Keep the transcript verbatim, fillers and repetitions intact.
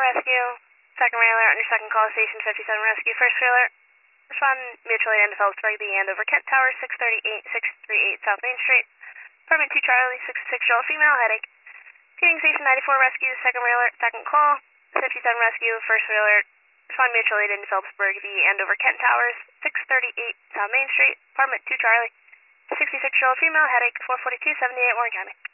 Rescue. Second railer on your second call, Station fifty-seven Rescue. First railer, respond mutually into Phillipsburg, the end over Kent Tower, six thirty-eight, six thirty-eight South Main Street. Apartment two Charlie, sixty-six year old female, headache. Feeding Station ninety-four Rescue, second railer, second call, fifty-seven Rescue. First railer, respond mutually into Phillipsburg, the end over Kent Towers, six thirty-eight South Main Street. Apartment two Charlie, sixty-six year old female, headache, four forty-two seventy-eight Warren County.